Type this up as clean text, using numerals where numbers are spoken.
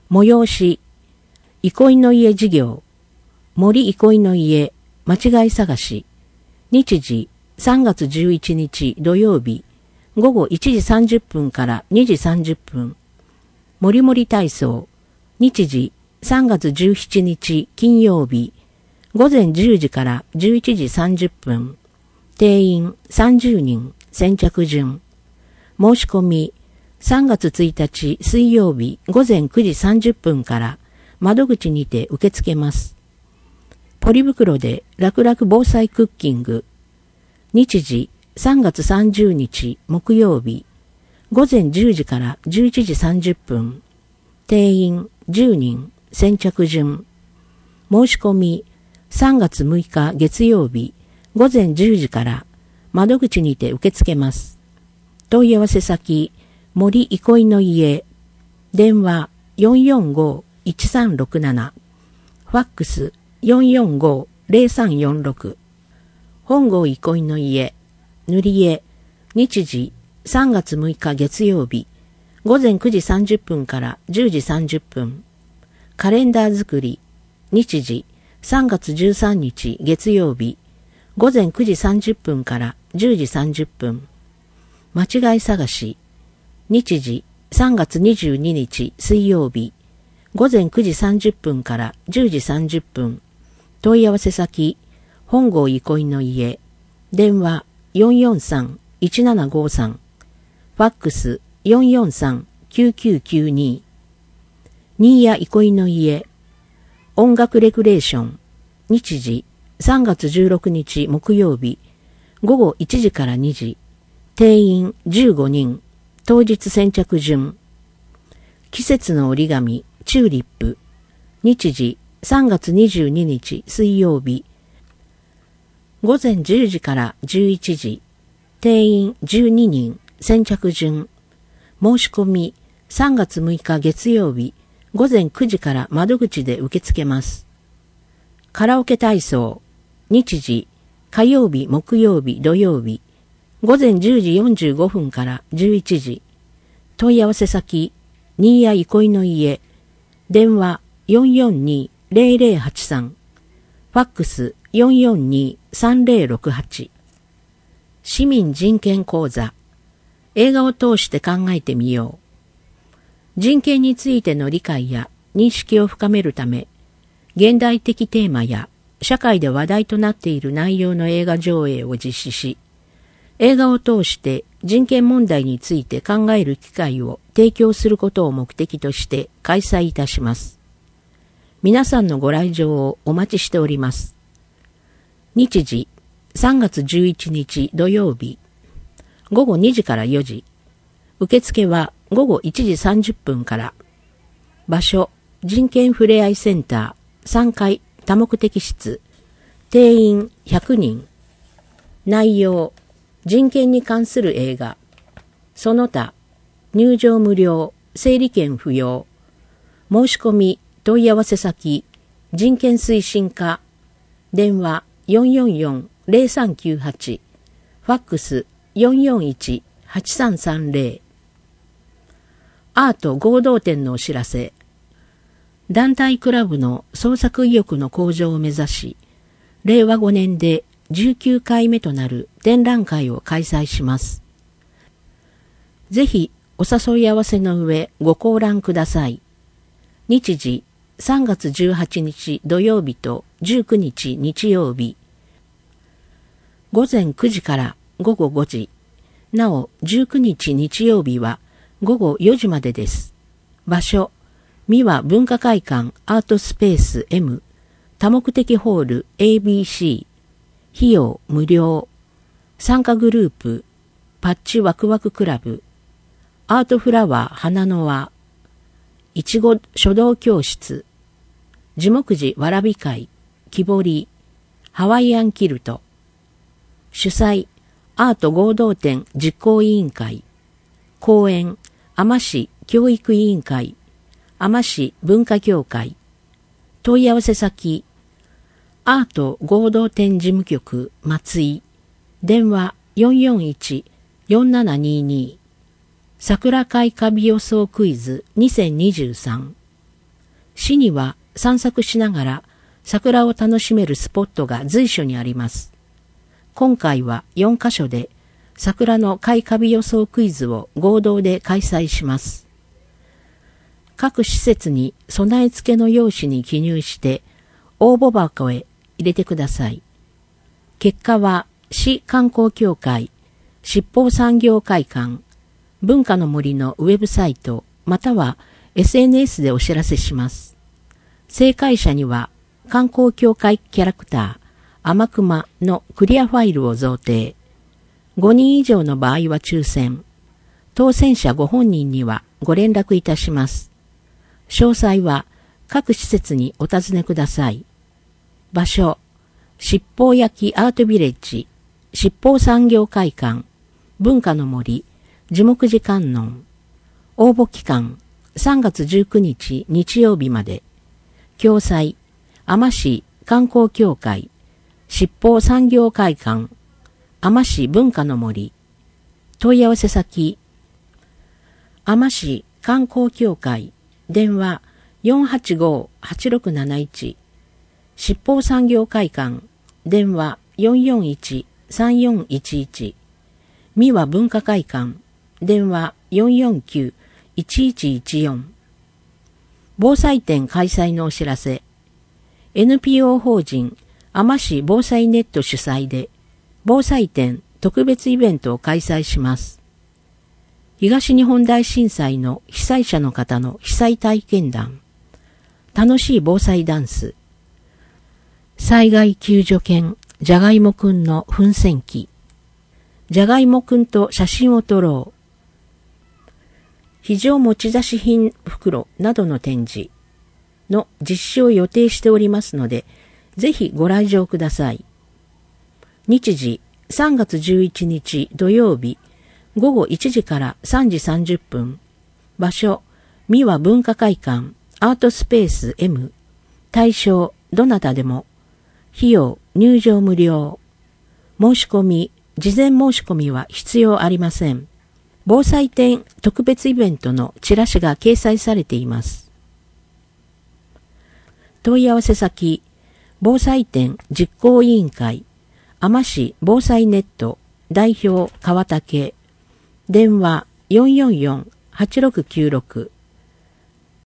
催し、憩いの家事業、森憩いの家、間違い探し、日時、3月11日土曜日、午後1時30分から2時30分、もりもり体操、日時、3月17日金曜日、午前10時から11時30分、定員30人、先着順。申し込み、3月1日水曜日午前9時30分から窓口にて受け付けます。ポリ袋で楽々防災クッキング。日時3月30日木曜日、午前10時から11時30分。定員10人、先着順。申し込み、3月6日月曜日、午前10時から窓口にて受け付けます。問い合わせ先、森憩いの家、電話445-1367、ファックス445-0346、本郷憩いの家、塗り絵、日時3月6日月曜日、午前9時30分から10時30分、カレンダー作り、日時3月13日月曜日、午前9時30分から10時30分、間違い探し、日時3月22日水曜日、午前9時30分から10時30分、問い合わせ先、本郷憩いの家、電話443-1753、ファックス443-9992、新谷憩いの家、音楽レクレーション、日時3月16日木曜日、午後1時から2時、定員15人、当日先着順。季節の折り紙、チューリップ。日時3月22日水曜日。午前10時から11時。定員12人、先着順。申し込み3月6日月曜日。午前9時から窓口で受け付けます。カラオケ体操。日時火曜日、木曜日、土曜日。午前10時45分から11時。問い合わせ先、新谷憩いの家。電話442-0083。ファックス442-3068。市民人権講座。映画を通して考えてみよう。人権についての理解や認識を深めるため、現代的テーマや社会で話題となっている内容の映画上映を実施し、映画を通して人権問題について考える機会を提供することを目的として開催いたします。皆さんのご来場をお待ちしております。日時3月11日土曜日、午後2時から4時。受付は午後1時30分から。場所、人権ふれあいセンター3階多目的室。定員100人。内容、人権に関する映画。その他、入場無料、整理券不要。申し込み、問い合わせ先、人権推進課。電話444-0398。ファックス441-8330。アート合同展のお知らせ。団体クラブの創作意欲の向上を目指し、令和5年で19回目となる展覧会を開催します。ぜひお誘い合わせの上ご観覧ください。日時3月18日土曜日と19日日曜日。午前9時から午後5時。なお19日日曜日は午後4時までです。場所、三輪文化会館アートスペース M 多目的ホール ABC。費用無料。参加グループ、パッチワクワククラブ、アートフラワー花の輪、いちご書道教室、樹木寺わらび会、木彫り、ハワイアンキルト。主催、アート合同展実行委員会。講演、海士市教育委員会、海士市文化協会。問い合わせ先、アート合同展事務局松井。電話441-4722。桜開花美予想クイズ2023。 市には散策しながら桜を楽しめるスポットが随所にあります。今回は4カ所で桜の開花日予想クイズを合同で開催します。各施設に備え付けの用紙に記入して応募箱へ入れてください。結果は市観光協会、七宝産業会館、文化の森のウェブサイトまたは SNS でお知らせします。正解者には観光協会キャラクター、甘熊のクリアファイルを贈呈。5人以上の場合は抽選。当選者ご本人にはご連絡いたします。詳細は各施設にお尋ねください。場所、七宝焼アートビレッジ、七宝産業会館、文化の森、樹木寺観音。応募期間、3月19日日曜日まで。共催、海士市観光協会、七宝産業会館、海士市文化の森。問い合わせ先、海士市観光協会、電話 485-8671、七宝産業会館、電話 441-3411、三輪文化会館、電話 449-1114。防災展開催のお知らせ。NPO 法人海士防災ネット主催で防災展特別イベントを開催します。東日本大震災の被災者の方の被災体験談、楽しい防災ダンス、災害救助犬じゃがいもくんの奮戦記、じゃがいもくんと写真を撮ろう、非常持ち出し品袋などの展示の実施を予定しておりますので、ぜひご来場ください。日時3月11日土曜日午後1時から3時30分。場所、三輪文化会館アートスペース M。対象、どなたでも。費用、入場無料。申し込み、事前申し込みは必要ありません。防災展特別イベントのチラシが掲載されています。問い合わせ先、防災展実行委員会、海士防災ネット代表川竹、電話 444-8696